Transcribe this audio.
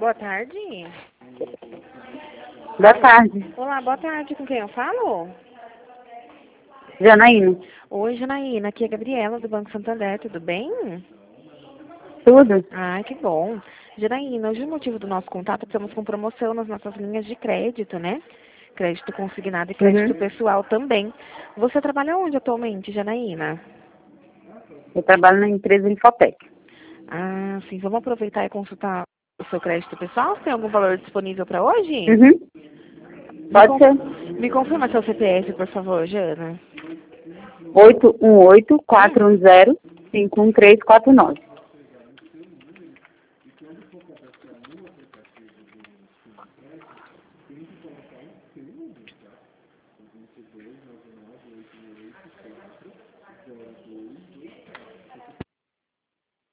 boa tarde. Boa tarde. Olá, boa tarde. Com quem eu falo? Janaína. Oi, Janaína. Aqui é a Gabriela, do Banco Santander. Tudo bem? Tudo? Ai, que bom. Janaína, hoje o motivo do nosso contato, estamos com promoção nas nossas linhas de crédito, né? Crédito consignado e crédito pessoal também. Você trabalha onde atualmente, Janaína? Eu trabalho na empresa Infotec. Ah, sim. Vamos aproveitar e consultar o seu crédito pessoal? Tem algum valor disponível para hoje? Pode ser. Me confirma seu CPF, por favor, Jana. 818-410-51349.